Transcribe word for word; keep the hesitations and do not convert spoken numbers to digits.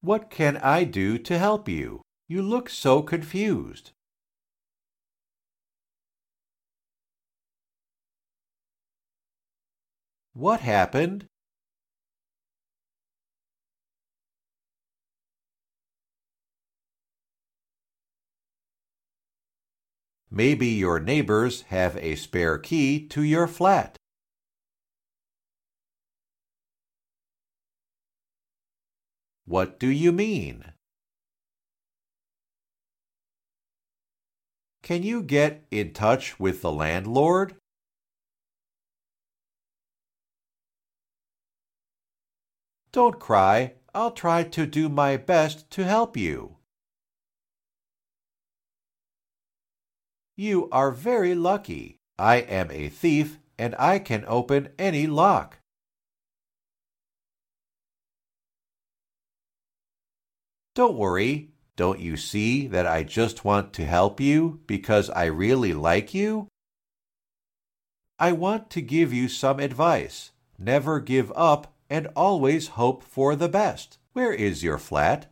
What can I do to help you? You look so confused. What happened? Maybe your neighbors have a spare key to your flat. What do you mean? Can you get in touch with the landlord? Don't cry. I'll try to do my best to help you. You are very lucky. I am a thief and I can open any lock. Don't worry. Don't you see that I just want to help you because I really like you? I want to give you some advice. Never give up and always hope for the best. Where is your flat?